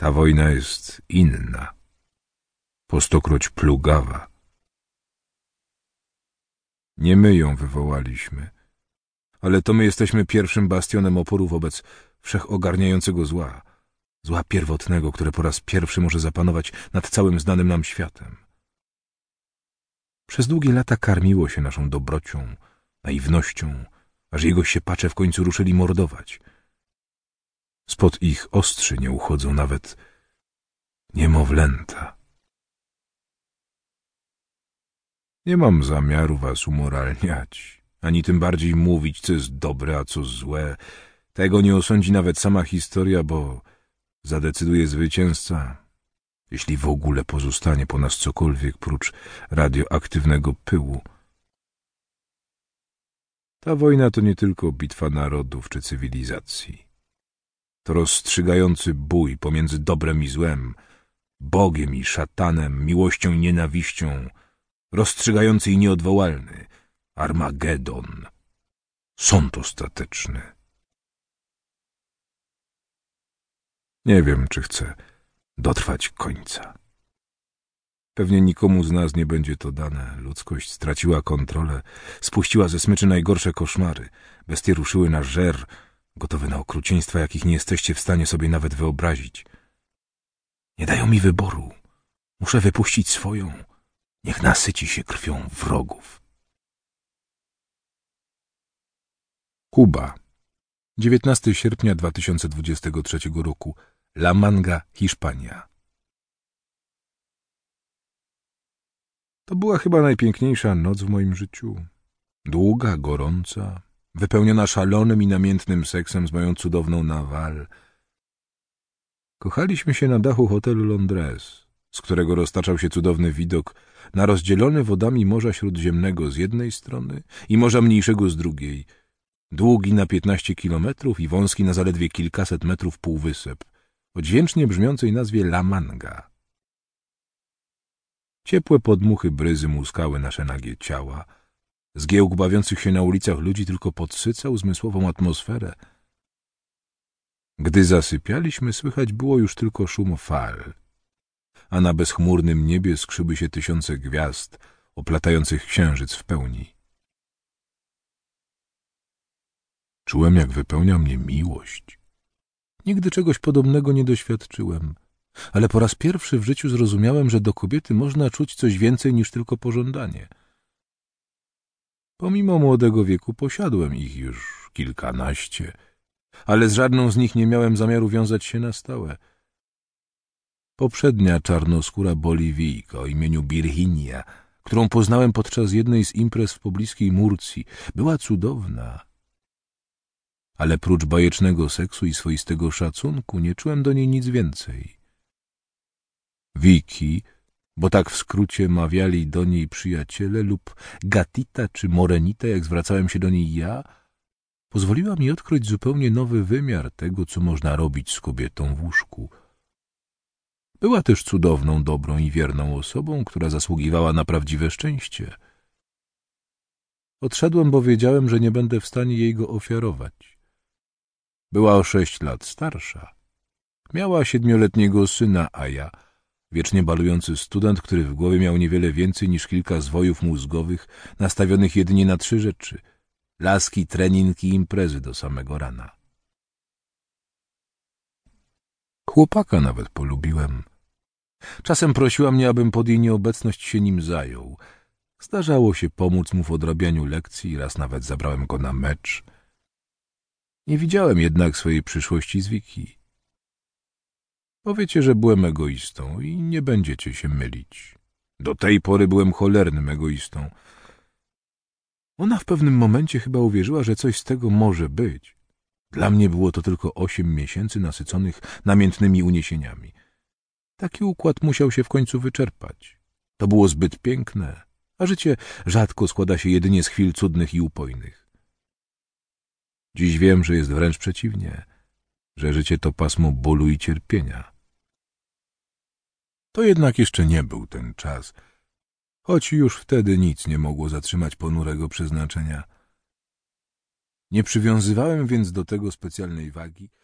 Ta wojna jest inna, po stokroć plugawa. Nie my ją wywołaliśmy, ale to my jesteśmy pierwszym bastionem oporu wobec wszechogarniającego zła, zła pierwotnego, które po raz pierwszy może zapanować nad całym znanym nam światem. Przez długie lata karmiło się naszą dobrocią, naiwnością, aż jego siepacze w końcu ruszyli mordować. Spod ich ostrzy nie uchodzą nawet niemowlęta. Nie mam zamiaru was umoralniać, ani tym bardziej mówić, co jest dobre, a co złe. Tego nie osądzi nawet sama historia, bo zadecyduje zwycięzca, jeśli w ogóle pozostanie po nas cokolwiek prócz radioaktywnego pyłu. Ta wojna to nie tylko bitwa narodów czy cywilizacji. To rozstrzygający bój pomiędzy dobrem i złem, Bogiem i szatanem, miłością i nienawiścią, rozstrzygający i nieodwołalny Armagedon, sąd ostateczny. Nie wiem, czy chcę dotrwać końca. Pewnie nikomu z nas nie będzie to dane. Ludzkość straciła kontrolę, spuściła ze smyczy najgorsze koszmary. Bestie ruszyły na żer, gotowe na okrucieństwa, jakich nie jesteście w stanie sobie nawet wyobrazić. Nie dają mi wyboru. Muszę wypuścić swoją. Niech nasyci się krwią wrogów. Kuba. 19 sierpnia 2023 roku. La Manga, Hiszpania. To była chyba najpiękniejsza noc w moim życiu. Długa, gorąca, wypełniona szalonym i namiętnym seksem z moją cudowną Nawal. Kochaliśmy się na dachu hotelu Londres, z którego roztaczał się cudowny widok na rozdzielony wodami Morza Śródziemnego z jednej strony i Morza Mniejszego z drugiej, długi na 15 kilometrów i wąski na zaledwie kilkaset metrów półwysep, o dźwięcznie brzmiącej nazwie La Manga. Ciepłe podmuchy bryzy muskały nasze nagie ciała. Zgiełk bawiących się na ulicach ludzi tylko podsycał zmysłową atmosferę. Gdy zasypialiśmy, słychać było już tylko szum fal, a na bezchmurnym niebie skrzyły się tysiące gwiazd, oplatających księżyc w pełni. Czułem, jak wypełnia mnie miłość. Nigdy czegoś podobnego nie doświadczyłem, ale po raz pierwszy w życiu zrozumiałem, że do kobiety można czuć coś więcej niż tylko pożądanie. Pomimo młodego wieku posiadłem ich już kilkanaście, ale z żadną z nich nie miałem zamiaru wiązać się na stałe. Poprzednia czarnoskóra Boliwijka o imieniu Birginia, którą poznałem podczas jednej z imprez w pobliskiej Murcji, była cudowna. Ale prócz bajecznego seksu i swoistego szacunku nie czułem do niej nic więcej. Wiki, bo tak w skrócie mawiali do niej przyjaciele, lub Gatita czy Morenita, jak zwracałem się do niej ja, pozwoliła mi odkryć zupełnie nowy wymiar tego, co można robić z kobietą w łóżku. Była też cudowną, dobrą i wierną osobą, która zasługiwała na prawdziwe szczęście. Odszedłem, bo wiedziałem, że nie będę w stanie jej go ofiarować. Była o 6 lat starsza. Miała 7-letniego syna, a ja, wiecznie balujący student, który w głowie miał niewiele więcej niż kilka zwojów mózgowych, nastawionych jedynie na 3 rzeczy: laski, trening i imprezy do samego rana. Chłopaka nawet polubiłem. Czasem prosiła mnie, abym pod jej nieobecność się nim zajął. Zdarzało się pomóc mu w odrabianiu lekcji, raz nawet zabrałem go na mecz. Nie widziałem jednak swojej przyszłości z Wiki. Powiecie, że byłem egoistą i nie będziecie się mylić. Do tej pory byłem cholernym egoistą. Ona w pewnym momencie chyba uwierzyła, że coś z tego może być. Dla mnie było to tylko 8 miesięcy nasyconych namiętnymi uniesieniami. Taki układ musiał się w końcu wyczerpać. To było zbyt piękne, a życie rzadko składa się jedynie z chwil cudnych i upojnych. Dziś wiem, że jest wręcz przeciwnie, że życie to pasmo bólu i cierpienia. To jednak jeszcze nie był ten czas, choć już wtedy nic nie mogło zatrzymać ponurego przeznaczenia. Nie przywiązywałem więc do tego specjalnej wagi,